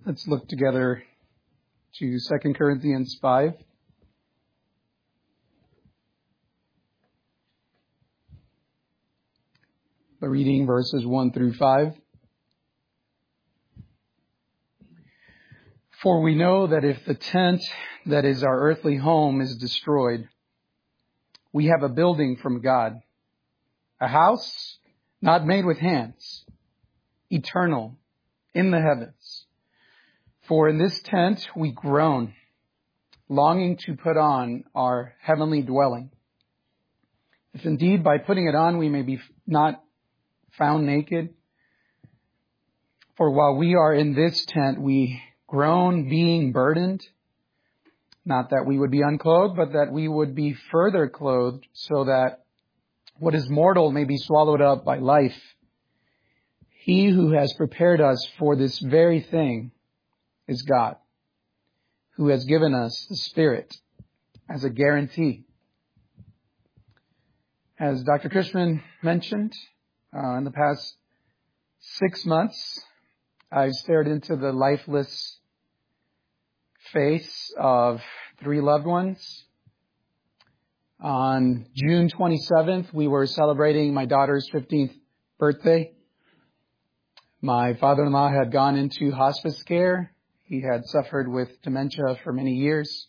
Let's look together to 2 Corinthians 5. We're reading verses 1 through 5. For we know that if the tent that is our earthly home is destroyed, we have a building from God, a house not made with hands, eternal in the heavens. For in this tent we groan, longing to put on our heavenly dwelling. If indeed by putting it on we may be not found naked. For while we are in this tent we groan, being burdened, not that we would be unclothed, but that we would be further clothed, so that what is mortal may be swallowed up by life. He who has prepared us for this very thing is God, who has given us the Spirit as a guarantee. As Dr. Cushman mentioned, in the past 6 months, I've stared into the lifeless face of 3 loved ones. On June 27th, we were celebrating my daughter's 15th birthday. My father-in-law had gone into hospice care. He had suffered with dementia for many years.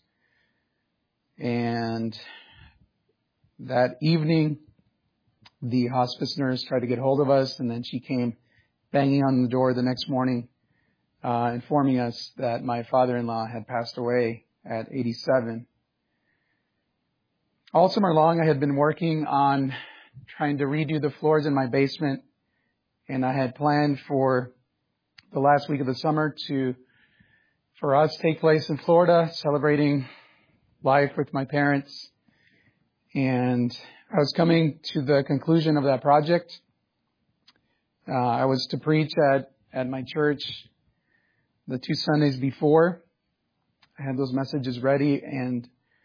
And that evening, the hospice nurse tried to get hold of us, and then she came banging on the door the next morning, informing us that my father-in-law had passed away at 87. All summer long, I had been working on trying to redo the floors in my basement, and I had planned for the last week of the summer for us to take place in Florida, celebrating life with my parents. And I was coming to the conclusion of that project. I was to preach at my church the 2 Sundays before. I had those messages ready, and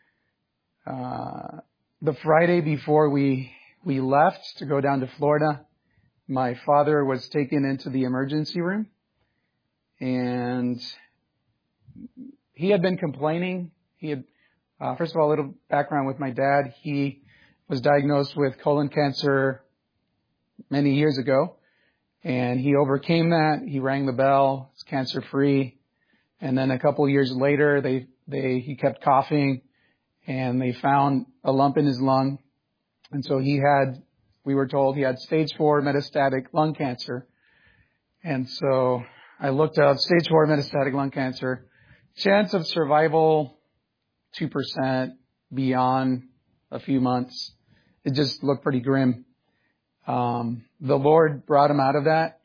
the Friday before we left to go down to Florida, my father was taken into the emergency room, and he had been complaining. He had, first of all, a little background with my dad. He was diagnosed with colon cancer many years ago, and he overcame that. He rang the bell. It's cancer-free. And then a couple of years later, he kept coughing, and they found a lump in his lung. And so we were told he had stage 4 metastatic lung cancer. And so I looked up stage 4 metastatic lung cancer. Chance of survival, 2% beyond a few months. It just looked pretty grim. The Lord brought him out of that.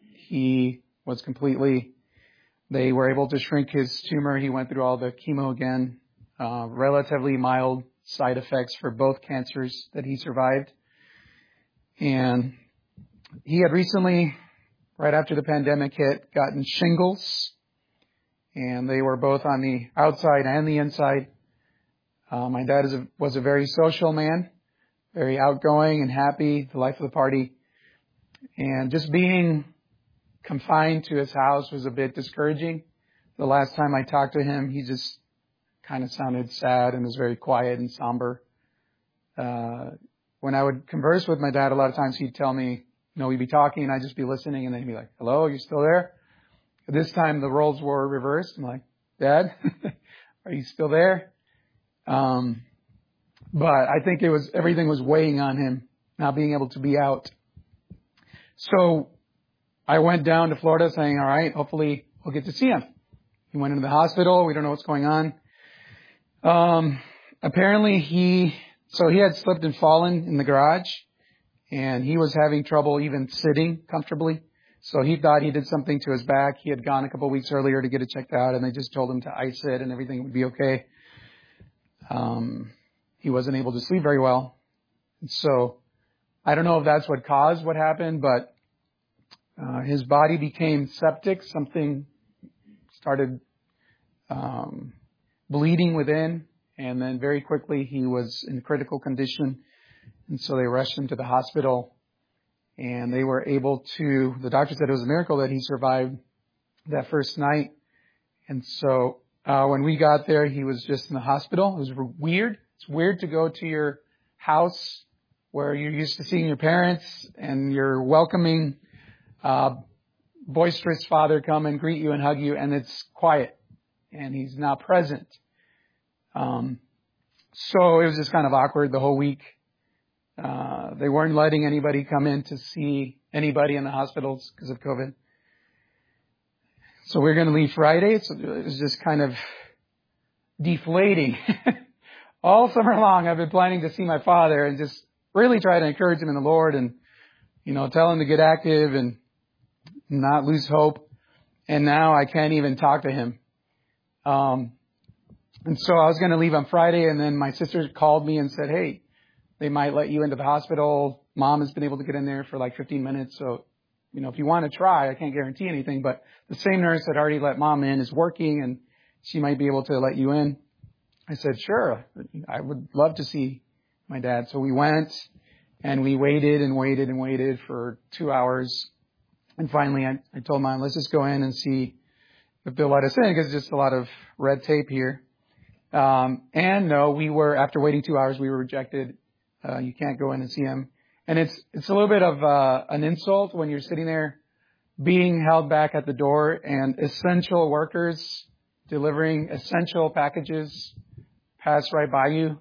They were able to shrink his tumor. He went through all the chemo again. Relatively mild side effects for both cancers that he survived. And he had recently, right after the pandemic hit, gotten shingles. And they were both on the outside and the inside. My dad was a very social man, very outgoing and happy, the life of the party. And just being confined to his house was a bit discouraging. The last time I talked to him, he just kind of sounded sad and was very quiet and somber. When I would converse with my dad, a lot of times he'd tell me, we'd be talking and I'd just be listening, and then he'd be like, "Hello, you still there?" This time the roles were reversed. I'm like, "Dad, are you still there?" But I think everything was weighing on him, not being able to be out. So I went down to Florida saying, all right, hopefully we'll get to see him. He went into the hospital. We don't know what's going on. Apparently he had slipped and fallen in the garage, and he was having trouble even sitting comfortably. So he thought he did something to his back. He had gone a couple of weeks earlier to get it checked out, and they just told him to ice it and everything would be okay. He wasn't able to sleep very well. So I don't know if that's what caused what happened, but his body became septic. Something started bleeding within, and then very quickly he was in critical condition. And so they rushed him to the hospital, and they were able to, the doctor said it was a miracle that he survived that first night. And so when we got there, he was just in the hospital. It was weird. It's weird to go to your house where you're used to seeing your parents and your welcoming, boisterous father come and greet you and hug you, and it's quiet, and he's not present. So it was just kind of awkward the whole week. They weren't letting anybody come in to see anybody in the hospitals because of COVID. So we were going to leave Friday, so it was just kind of deflating. All summer long, I've been planning to see my father and just really try to encourage him in the Lord and, tell him to get active and not lose hope. And now I can't even talk to him. And so I was going to leave on Friday, and then my sister called me and said, hey, they might let you into the hospital. Mom has been able to get in there for like 15 minutes. So, if you want to try, I can't guarantee anything, but the same nurse that already let Mom in is working, and she might be able to let you in. I said, sure, I would love to see my dad. So we went, and we waited and waited and waited for 2 hours. And finally, I told Mom, let's just go in and see if they'll let us in, because it's just a lot of red tape here. And no, after waiting 2 hours, we were rejected. You can't go in and see him. And it's a little bit of an insult when you're sitting there being held back at the door and essential workers delivering essential packages pass right by you.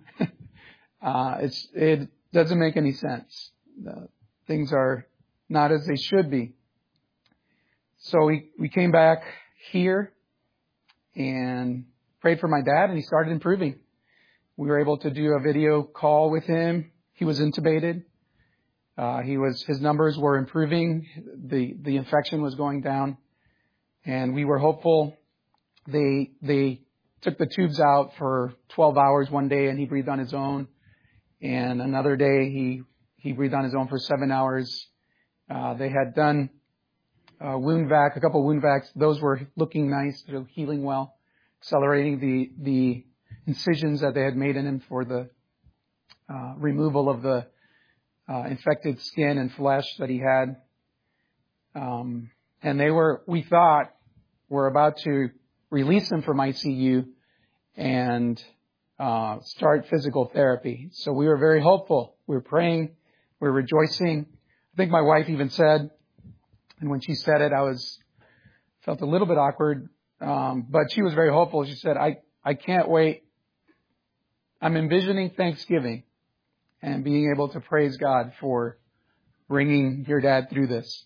It doesn't make any sense. Things are not as they should be. So we came back here and prayed for my dad, and he started improving. We were able to do a video call with him. He was intubated. His numbers were improving. The infection was going down, and we were hopeful. They took the tubes out for 12 hours one day, and he breathed on his own. And another day he breathed on his own for 7 hours. They had done a couple wound vacs. Those were looking nice. They're healing well, accelerating the incisions that they had made in him for the removal of the infected skin and flesh that he had. And we thought, we're about to release him from ICU and start physical therapy. So we were very hopeful. We were praying. We were rejoicing. I think my wife even said, and when she said it, felt a little bit awkward, but she was very hopeful. She said, I can't wait. I'm envisioning Thanksgiving and being able to praise God for bringing your dad through this.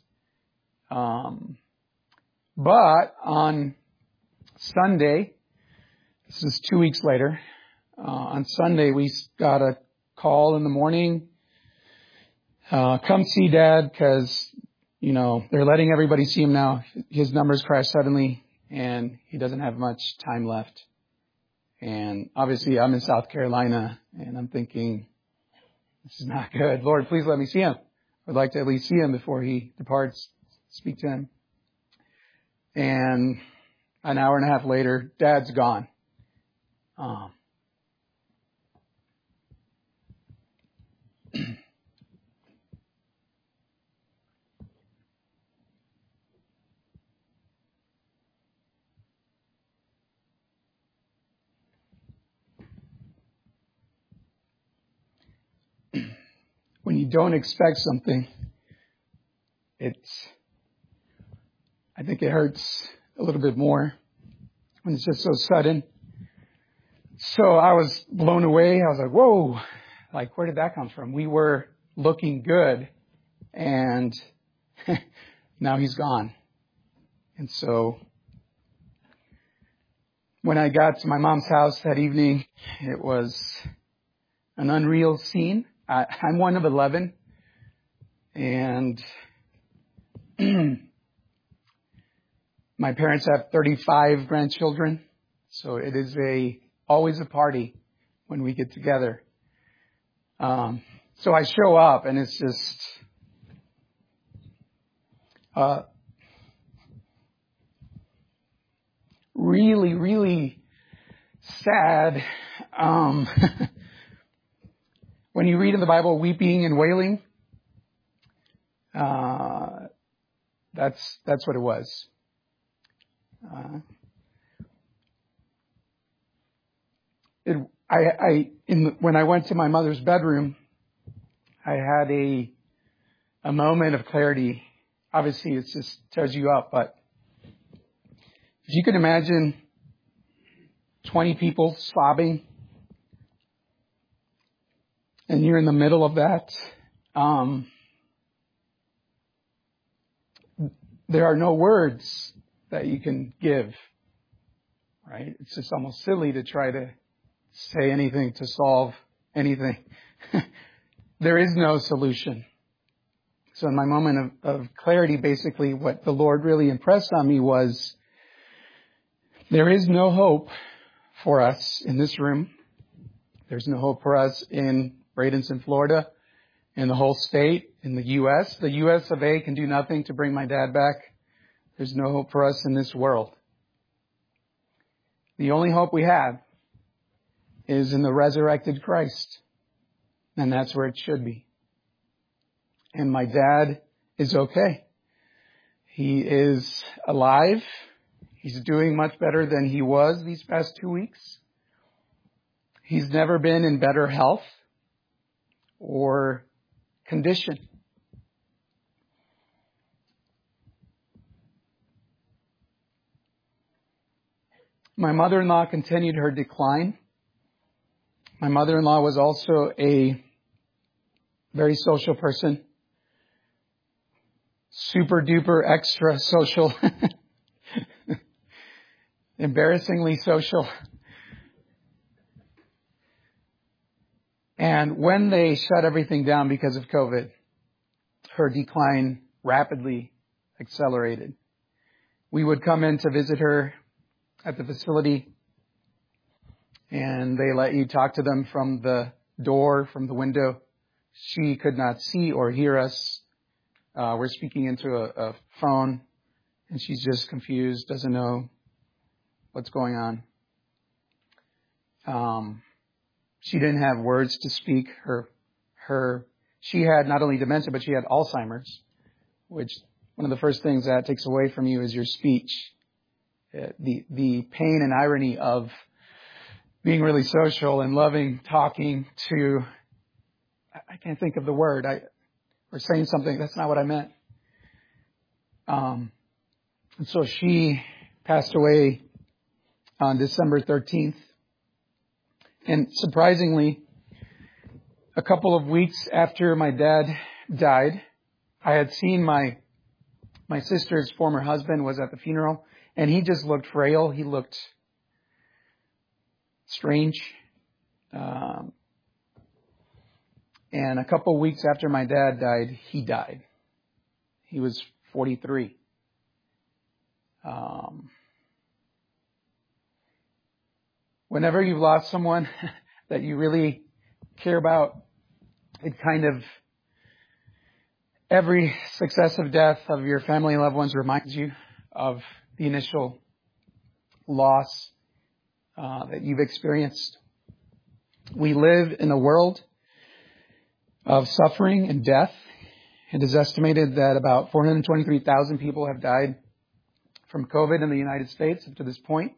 But on Sunday, this is 2 weeks later, on Sunday we got a call in the morning, come see Dad because, they're letting everybody see him now. His numbers crashed suddenly and he doesn't have much time left. And obviously I'm in South Carolina and I'm thinking, this is not good. Lord, please let me see him. I'd like to at least see him before he departs, speak to him. And an hour and a half later, Dad's gone. When you don't expect something, I think it hurts a little bit more when it's just so sudden. So I was blown away. I was like, whoa, where did that come from? We were looking good and now he's gone. And so when I got to my mom's house that evening, it was an unreal scene. I'm one of 11, and my parents have 35 grandchildren, so it is always a party when we get together. So I show up, and it's just really, really sad. When you read in the Bible, weeping and wailing, that's what it was. When I went to my mother's bedroom, I had a moment of clarity. Obviously, it just tears you up, but if you could imagine 20 people sobbing, and you're in the middle of that, there are no words that you can give, right? It's just almost silly to try to say anything to solve anything. There is no solution. So in my moment of clarity, basically what the Lord really impressed on me was there is no hope for us in this room. There's no hope for us in Bradenton, Florida, in the whole state, in the U.S. The U.S. of A. can do nothing to bring my dad back. There's no hope for us in this world. The only hope we have is in the resurrected Christ. And that's where it should be. And my dad is okay. He is alive. He's doing much better than he was these past 2 weeks. He's never been in better health or condition. My mother-in-law continued her decline. My mother-in-law was also a very social person. Super duper extra social. Embarrassingly social. And when they shut everything down because of COVID, her decline rapidly accelerated. We would come in to visit her at the facility, and they let you talk to them from the door, from the window. She could not see or hear us. We're speaking into a phone, and she's just confused, doesn't know what's going on. She didn't have words to speak. She had not only dementia, but she had Alzheimer's, which one of the first things that takes away from you is your speech. The pain and irony of being really social and loving, talking to, I can't think of the word, or saying something, that's not what I meant. And so she passed away on December 13th. And surprisingly, a couple of weeks after my dad died, I had seen my sister's former husband was at the funeral, and he just looked frail. He looked strange. And a couple of weeks after my dad died, he died. He was 43. Whenever you've lost someone that you really care about, it kind of, every successive death of your family and loved ones reminds you of the initial loss that you've experienced. We live in a world of suffering and death. It is estimated that about 423,000 people have died from COVID in the United States up to this point.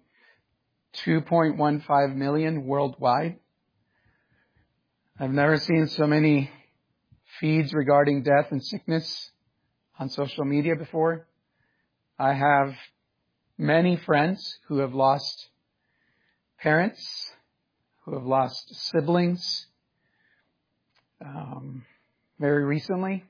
2.15 million worldwide. I've never seen so many feeds regarding death and sickness on social media before. I have many friends who have lost parents, who have lost siblings, very recently.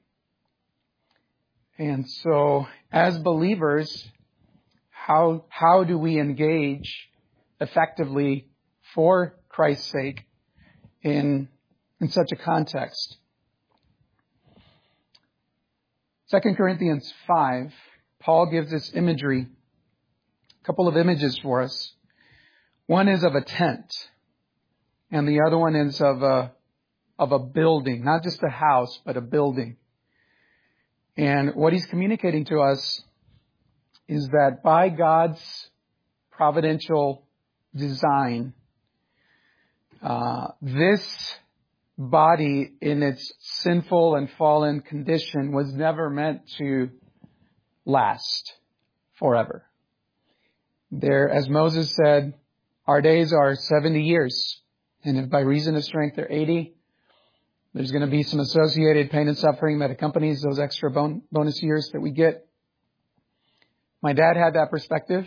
And so, as believers, how do we engage effectively for Christ's sake in such a context? 2 Corinthians 5, Paul gives this imagery, a couple of images for us. One is of a tent, and the other one is of a building, not just a house, but a building. And what he's communicating to us is that by God's providential design, this body in its sinful and fallen condition was never meant to last forever. There, as Moses said, our days are 70 years. And if by reason of strength they're 80, there's going to be some associated pain and suffering that accompanies those extra bonus years that we get. My dad had that perspective.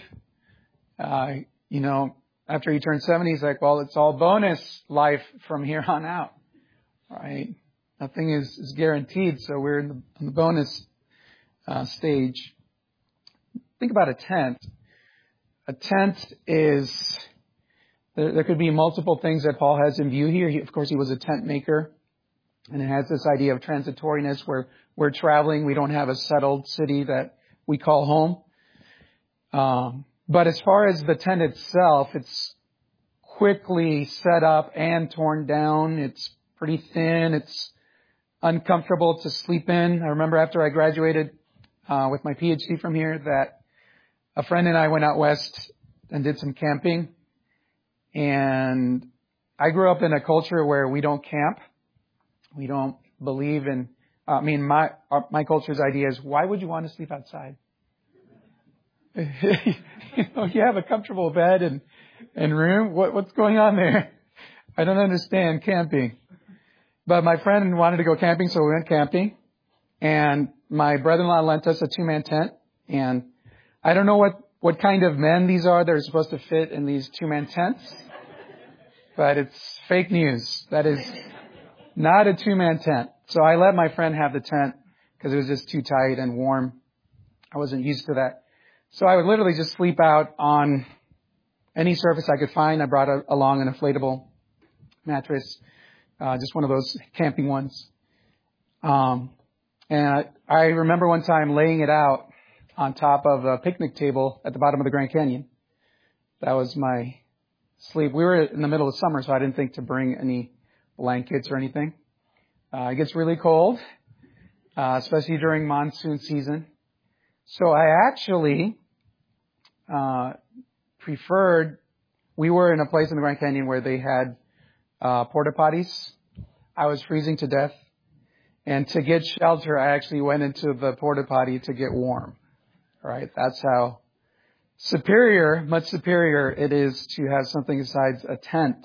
After he turned 70, he's like, well, it's all bonus life from here on out, right? Nothing is guaranteed, so we're in the bonus stage. Think about a tent. A tent is, there could be multiple things that Paul has in view here. Of course, he was a tent maker, and it has this idea of transitoriness where we're traveling. We don't have a settled city that we call home. But as far as the tent itself, it's quickly set up and torn down. It's pretty thin. It's uncomfortable to sleep in. I remember after I graduated with my PhD from here that a friend and I went out west and did some camping. And I grew up in a culture where we don't camp. We don't believe in, my culture's idea is, why would you want to sleep outside? You have a comfortable bed and room. What's going on there? I don't understand camping. But my friend wanted to go camping, so we went camping. And my brother-in-law lent us a 2-man tent. And I don't know what kind of men these are that are supposed to fit in these 2-man tents. But it's fake news. That is not a 2-man tent. So I let my friend have the tent because it was just too tight and warm. I wasn't used to that. So I would literally just sleep out on any surface I could find. I brought along an inflatable mattress, just one of those camping ones. And I remember one time laying it out on top of a picnic table at the bottom of the Grand Canyon. That was my sleep. We were in the middle of summer, so I didn't think to bring any blankets or anything. It gets really cold, especially during monsoon season. So I actually preferred, we were in a place in the Grand Canyon where they had porta potties. I was freezing to death. And to get shelter, I actually went into the porta potty to get warm. All right, that's how much superior it is to have something besides a tent.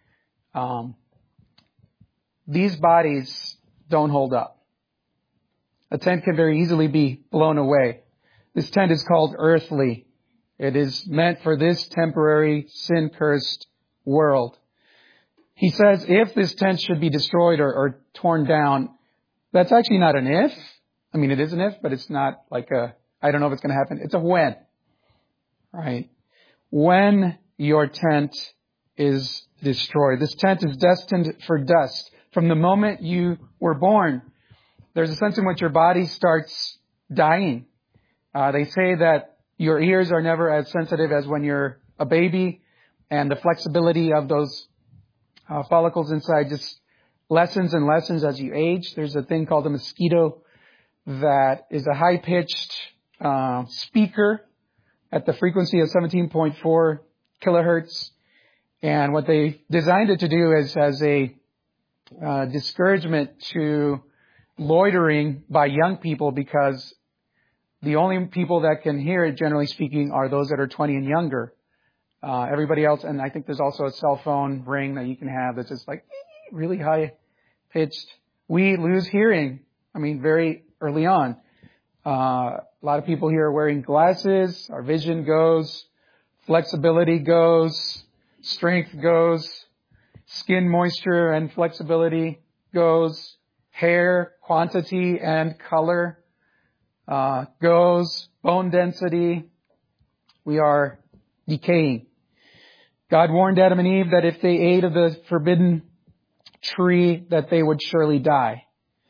These bodies don't hold up. A tent can very easily be blown away. This tent is called earthly. It is meant for this temporary, sin-cursed world. He says if this tent should be destroyed or torn down, that's actually not an if. I mean, it is an if, but it's not like I don't know if it's going to happen. It's a when. Right? When your tent is destroyed. This tent is destined for dust. From the moment you were born, there's a sense in which your body starts dying. They say that your ears are never as sensitive as when you're a baby, and the flexibility of those follicles inside just lessens and lessens as you age. There's a thing called a mosquito that is a high-pitched speaker at the frequency of 17.4 kilohertz. And what they designed it to do is as a discouragement to loitering by young people, because the only people that can hear it, generally speaking, are those that are 20 and younger. Everybody else, and I think there's also a cell phone ring that you can have that's just like really high pitched. We lose hearing, very early on. A lot of people here are wearing glasses. Our vision goes. Flexibility goes. Strength goes. Skin moisture and flexibility goes. Hair quantity and color goes. Bone density. We are decaying. God warned Adam and Eve that if they ate of the forbidden tree, that they would surely die.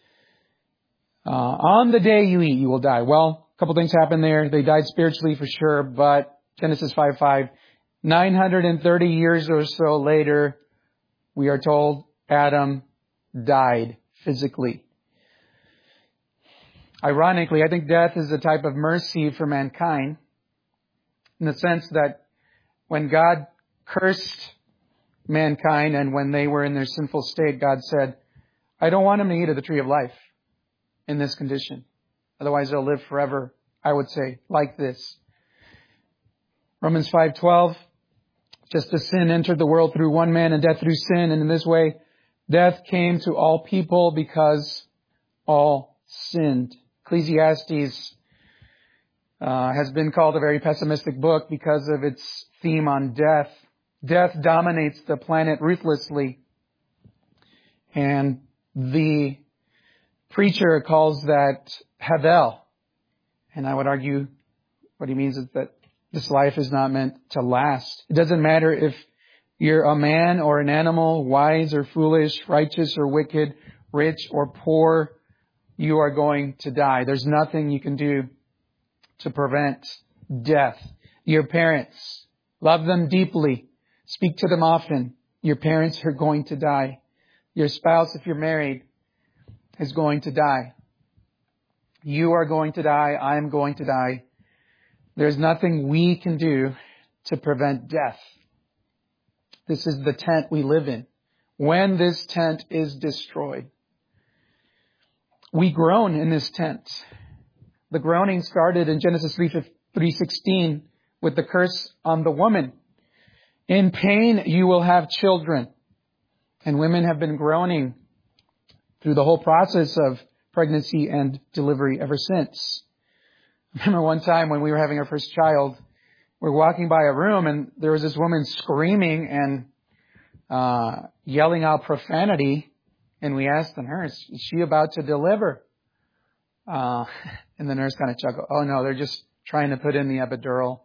On the day you eat, you will die. Well, a couple things happened there. They died spiritually for sure, but Genesis 5:5, 930 years or so later, we are told Adam died physically. Ironically, I think death is a type of mercy for mankind, in the sense that when God cursed mankind and when they were in their sinful state, God said, I don't want them to eat of the tree of life in this condition. Otherwise they'll live forever, I would say, like this. Romans 5:12 Just as sin entered the world through one man and death through sin, and in this way death came to all people because all sinned. Ecclesiastes has been called a very pessimistic book because of its theme on death. Death dominates the planet ruthlessly. And the preacher calls that Havel. And I would argue what he means is that this life is not meant to last. It doesn't matter if you're a man or an animal, wise or foolish, righteous or wicked, rich or poor, you are going to die. There's nothing you can do to prevent death. Your parents, love them deeply. Speak to them often. Your parents are going to die. Your spouse, if you're married, is going to die. You are going to die. I am going to die. There's nothing we can do to prevent death. This is the tent we live in. When this tent is destroyed, we groan in this tent. The groaning started in Genesis 3:16 with the curse on the woman. In pain you will have children. And women have been groaning through the whole process of pregnancy and delivery ever since. I remember one time when we were having our first child, we were walking by a room and there was this woman screaming and yelling out profanity. And we asked the nurse, is she about to deliver? And the nurse kind of chuckled. Oh no, they're just trying to put in the epidural.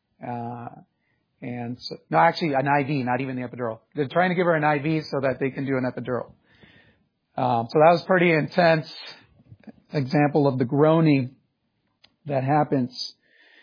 And so, no, actually an IV, not even the epidural. They're trying to give her an IV so that they can do an epidural. So that was pretty intense example of the groaning that happens.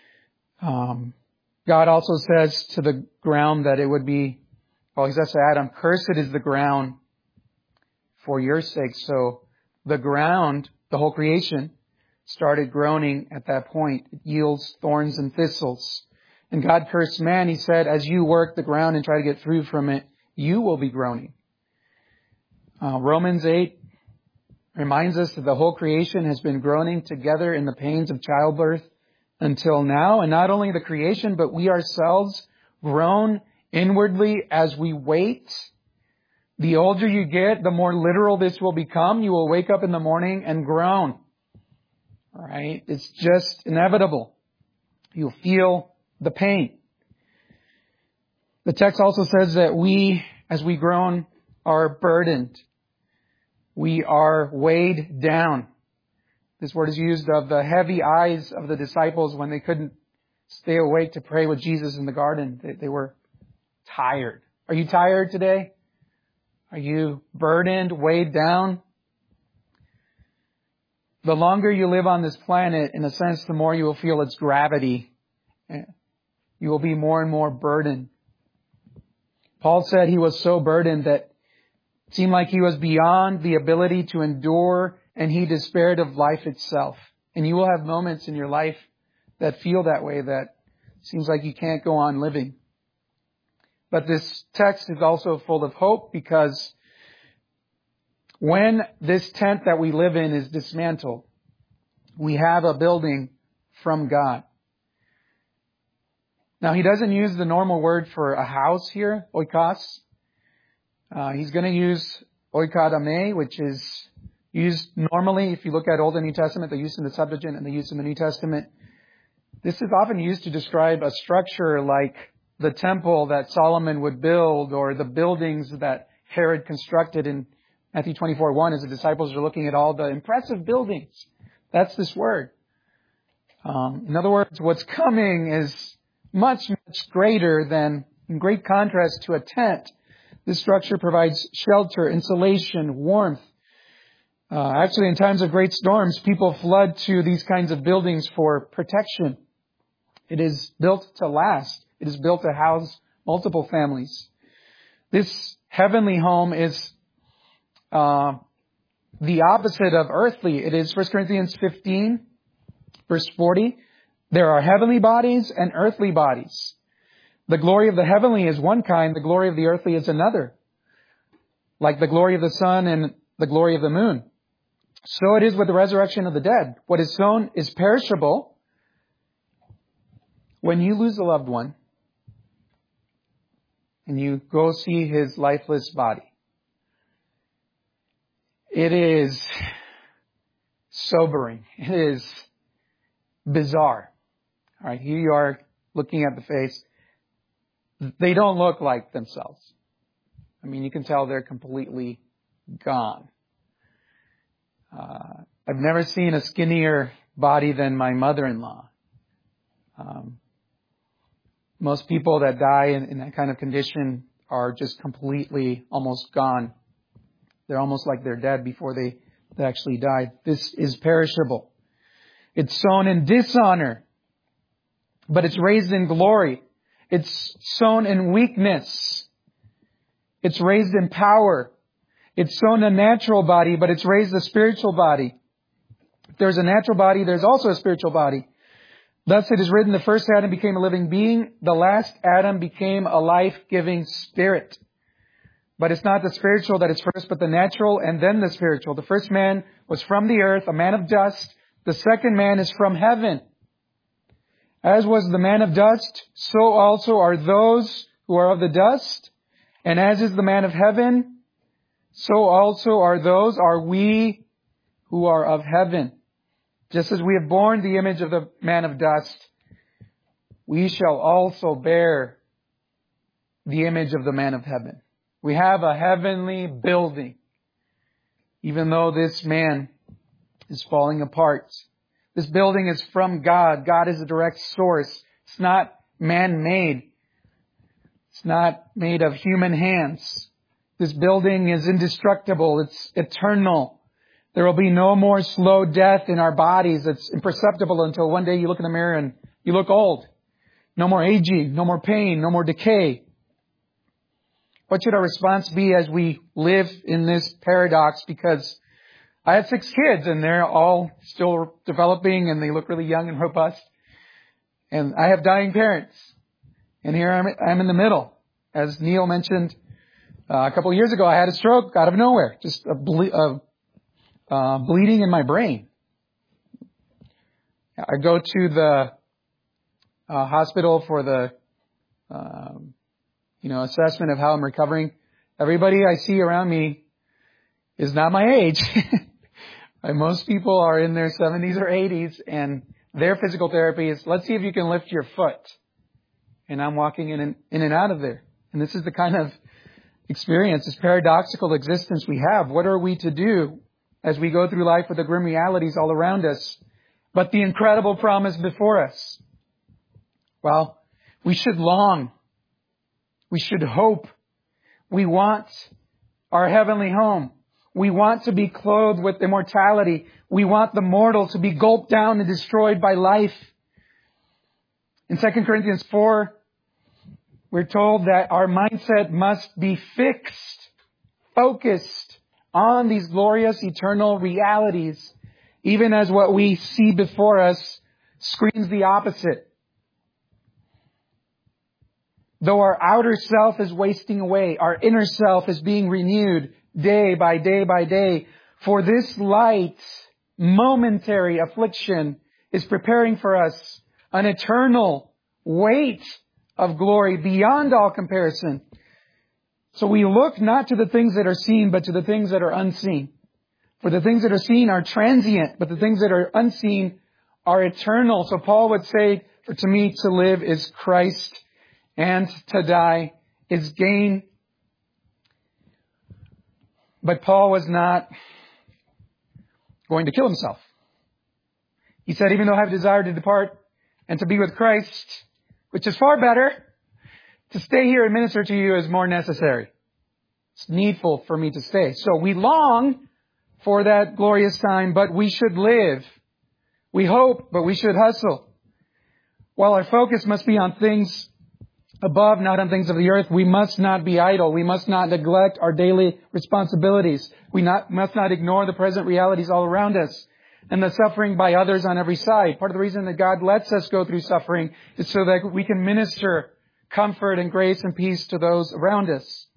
God also says to the ground that it would be, well, he says to Adam, cursed is the ground for your sake. So the ground, the whole creation, started groaning at that point. It yields thorns and thistles. And God cursed man. He said, as you work the ground and try to get through from it, you will be groaning. Romans 8 reminds us that the whole creation has been groaning together in the pains of childbirth until now. And not only the creation, but we ourselves groan inwardly as we wait. The older you get, the more literal this will become. You will wake up in the morning and groan. All right? It's just inevitable. You'll feel the pain. The text also says that we, as we groan, are burdened. We are weighed down. This word is used of the heavy eyes of the disciples when they couldn't stay awake to pray with Jesus in the garden. They were tired. Are you tired today? Are you burdened, weighed down? The longer you live on this planet, in a sense, the more you will feel its gravity. You will be more and more burdened. Paul said he was so burdened that it seemed like he was beyond the ability to endure, and he despaired of life itself. And you will have moments in your life that feel that way, that seems like you can't go on living. But this text is also full of hope, because when this tent that we live in is dismantled, we have a building from God. Now, he doesn't use the normal word for a house here, oikos. He's going to use oikodame, which is used normally. If you look at Old and New Testament, the use in the Septuagint and the use in the New Testament. This is often used to describe a structure like the temple that Solomon would build, or the buildings that Herod constructed in Matthew 24:1, as the disciples are looking at all the impressive buildings. That's this word. In other words, what's coming is much, much greater than, in great contrast to a tent. This structure provides shelter, insulation, warmth. Actually, in times of great storms, people flood to these kinds of buildings for protection. It is built to last. It is built to house multiple families. This heavenly home is the opposite of earthly. It is 1 Corinthians 15, verse 40. There are heavenly bodies and earthly bodies. The glory of the heavenly is one kind, the glory of the earthly is another. Like the glory of the sun and the glory of the moon. So it is with the resurrection of the dead. What is sown is perishable. When you lose a loved one, and you go see his lifeless body, it is sobering. It is bizarre. All right, here you are looking at the face. They don't look like themselves. I mean, you can tell they're completely gone. I've never seen a skinnier body than my mother-in-law. Most people that die in that kind of condition are just completely almost gone. They're almost like they're dead before they actually died. This is perishable. It's sown in dishonor, but it's raised in glory. It's sown in weakness. It's raised in power. It's sown a natural body, but it's raised a spiritual body. If there's a natural body, there's also a spiritual body. Thus it is written, the first Adam became a living being. The last Adam became a life-giving spirit. But it's not the spiritual that is first, but the natural and then the spiritual. The first man was from the earth, a man of dust. The second man is from heaven. As was the man of dust, so also are those who are of the dust. And as is the man of heaven, so also are we who are of heaven. Just as we have borne the image of the man of dust, we shall also bear the image of the man of heaven. We have a heavenly building. Even though this man is falling apart. This building is from God. God is a direct source. It's not man-made. It's not made of human hands. This building is indestructible. It's eternal. There will be no more slow death in our bodies. It's imperceptible until one day you look in the mirror and you look old. No more aging, no more pain, no more decay. What should our response be as we live in this paradox? Because I have 6 kids and they're all still developing and they look really young and robust. And I have dying parents. And here I'm in the middle. As Neil mentioned a couple of years ago, I had a stroke out of nowhere. Just a bleeding in my brain. I go to the hospital for the assessment of how I'm recovering. Everybody I see around me is not my age. Most people are in their 70s or 80s, and their physical therapy is, let's see if you can lift your foot. And I'm walking in and out of there. And this is the kind of experience, this paradoxical existence we have. What are we to do as we go through life with the grim realities all around us, but the incredible promise before us? Well, we should long. We should hope. We want our heavenly home. We want to be clothed with immortality. We want the mortal to be gulped down and destroyed by life. In 2 Corinthians 4, we're told that our mindset must be fixed, focused on these glorious eternal realities, even as what we see before us screams the opposite. Though our outer self is wasting away, our inner self is being renewed day by day by day. For this light, momentary affliction is preparing for us an eternal weight of glory beyond all comparison. So we look not to the things that are seen, but to the things that are unseen. For the things that are seen are transient, but the things that are unseen are eternal. So Paul would say, for to me to live is Christ, and to die is gain. But Paul was not going to kill himself. He said, even though I have desired to depart and to be with Christ, which is far better, to stay here and minister to you is more necessary. It's needful for me to stay. So we long for that glorious time, but we should live. We hope, but we should hustle. While our focus must be on things above, not on things of the earth, we must not be idle. We must not neglect our daily responsibilities. We must not ignore the present realities all around us and the suffering by others on every side. Part of the reason that God lets us go through suffering is so that we can minister comfort and grace and peace to those around us.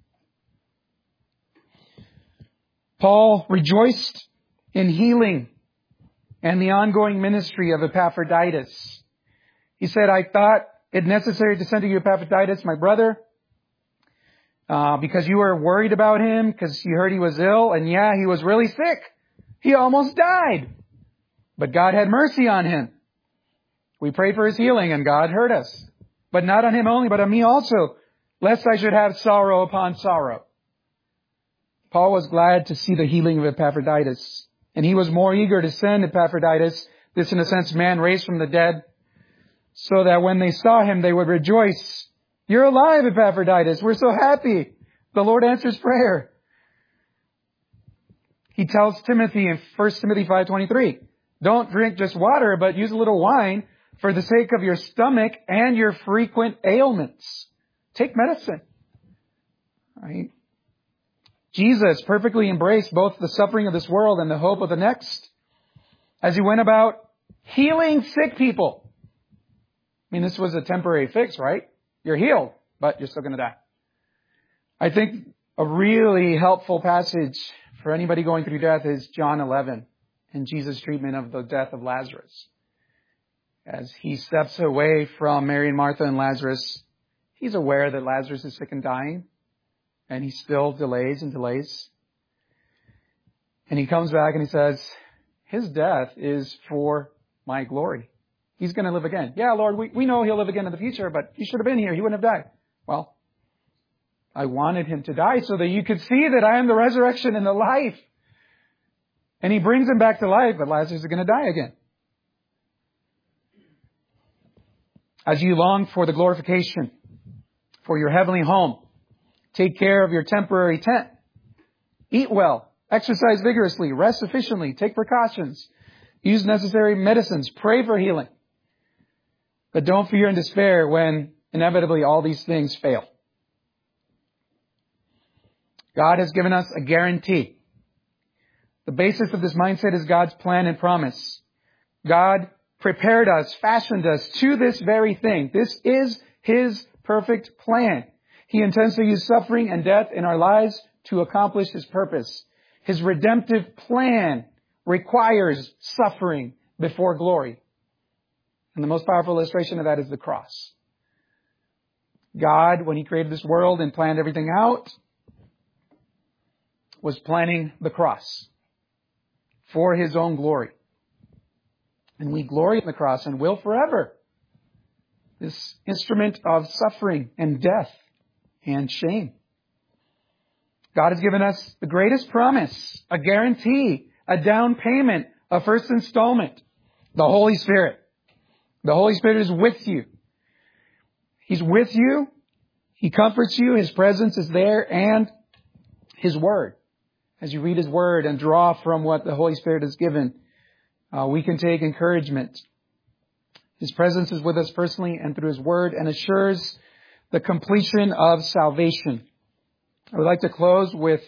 Paul rejoiced in healing and the ongoing ministry of Epaphroditus. He said, I thought it necessary to send to you Epaphroditus, my brother, because you were worried about him, because you heard he was ill, and yeah, he was really sick. He almost died. But God had mercy on him. We prayed for his healing, and God heard us. But not on him only, but on me also, lest I should have sorrow upon sorrow. Paul was glad to see the healing of Epaphroditus, and he was more eager to send Epaphroditus, this in a sense man raised from the dead, so that when they saw him, they would rejoice. You're alive, Epaphroditus. We're so happy. The Lord answers prayer. He tells Timothy in 1 Timothy 5:23, don't drink just water, but use a little wine for the sake of your stomach and your frequent ailments. Take medicine. Right? Jesus perfectly embraced both the suffering of this world and the hope of the next as he went about healing sick people. I mean, this was a temporary fix, right? You're healed, but you're still going to die. I think a really helpful passage for anybody going through death is John 11 and Jesus' treatment of the death of Lazarus. As he steps away from Mary and Martha and Lazarus, he's aware that Lazarus is sick and dying, and he still delays and delays. And he comes back and he says, his death is for my glory. He's going to live again. Yeah, Lord, we know he'll live again in the future, but he should have been here. He wouldn't have died. Well, I wanted him to die so that you could see that I am the resurrection and the life. And he brings him back to life, but Lazarus is going to die again. As you long for the glorification, for your heavenly home, take care of your temporary tent. Eat well, exercise vigorously, rest sufficiently, take precautions, use necessary medicines, pray for healing. But don't fear and despair when inevitably all these things fail. God has given us a guarantee. The basis of this mindset is God's plan and promise. God prepared us, fashioned us to this very thing. This is His perfect plan. He intends to use suffering and death in our lives to accomplish His purpose. His redemptive plan requires suffering before glory. And the most powerful illustration of that is the cross. God, when He created this world and planned everything out, was planning the cross for His own glory. And we glory in the cross and will forever. This instrument of suffering and death and shame. God has given us the greatest promise, a guarantee, a down payment, a first installment, the Holy Spirit. The Holy Spirit is with you. He's with you. He comforts you. His presence is there, and His Word. As you read His Word and draw from what the Holy Spirit has given, we can take encouragement. His presence is with us personally and through His Word and assures the completion of salvation. I would like to close with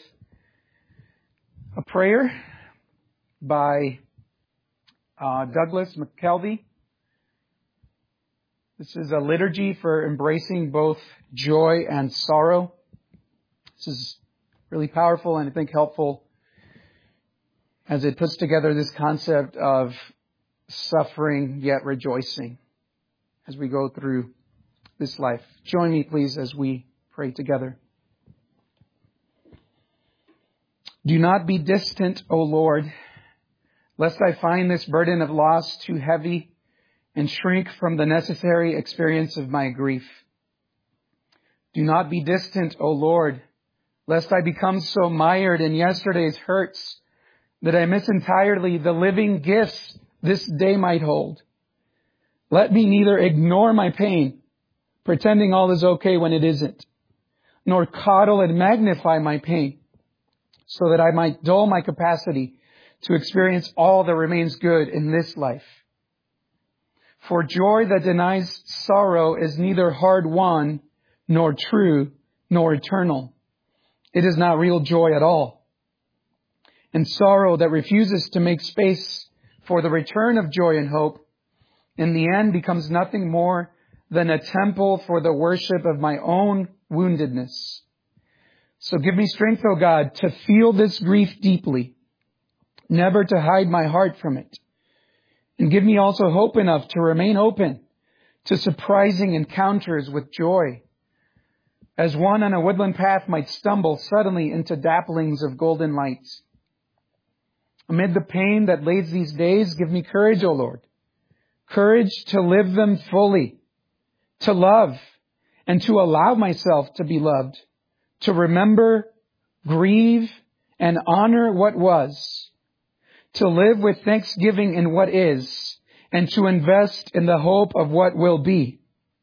a prayer by Douglas McKelvey. This is a liturgy for embracing both joy and sorrow. This is really powerful and I think helpful as it puts together this concept of suffering yet rejoicing as we go through this life. Join me, please, as we pray together. Do not be distant, O Lord, lest I find this burden of loss too heavy and shrink from the necessary experience of my grief. Do not be distant, O Lord, lest I become so mired in yesterday's hurts that I miss entirely the living gifts this day might hold. Let me neither ignore my pain, pretending all is okay when it isn't, nor coddle and magnify my pain, so that I might dull my capacity to experience all that remains good in this life. For joy that denies sorrow is neither hard-won, nor true, nor eternal. It is not real joy at all. And sorrow that refuses to make space for the return of joy and hope, in the end becomes nothing more than a temple for the worship of my own woundedness. So give me strength, O God, to feel this grief deeply, never to hide my heart from it. And give me also hope enough to remain open to surprising encounters with joy. as one on a woodland path might stumble suddenly into dapplings of golden lights. Amid the pain that lades these days, give me courage, O Lord. Courage to live them fully, to love, and to allow myself to be loved, to remember, grieve, and honor what was, to live with thanksgiving in what is, and to invest in the hope of what will be.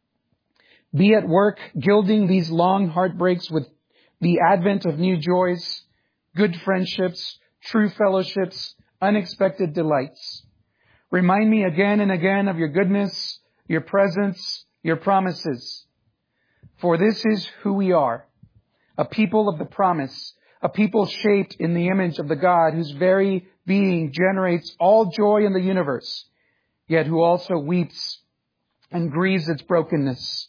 Be at work gilding these long heartbreaks with the advent of new joys, good friendships, true fellowships, unexpected delights. Remind me again and again of your goodness, your presence, your promises. For this is who we are, a people of the promise, a people shaped in the image of the God whose very being generates all joy in the universe, yet who also weeps and grieves its brokenness.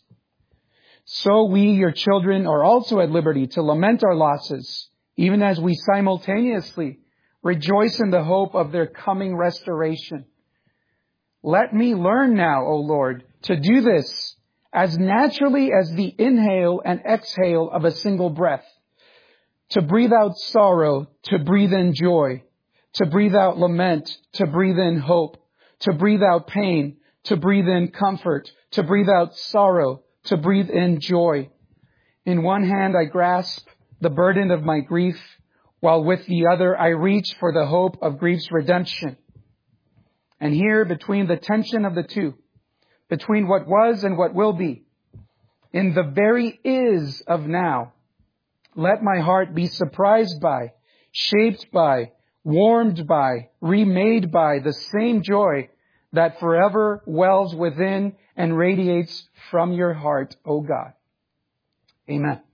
So we, your children, are also at liberty to lament our losses, even as we simultaneously rejoice in the hope of their coming restoration. Let me learn now, O Lord, to do this as naturally as the inhale and exhale of a single breath. To breathe out sorrow, to breathe in joy. To breathe out lament, to breathe in hope. To breathe out pain, to breathe in comfort. To breathe out sorrow, to breathe in joy. In one hand I grasp the burden of my grief, while with the other I reach for the hope of grief's redemption. And here, between the tension of the two, between what was and what will be, in the very is of now, let my heart be surprised by, shaped by, warmed by, remade by the same joy that forever wells within and radiates from your heart, O God. Amen.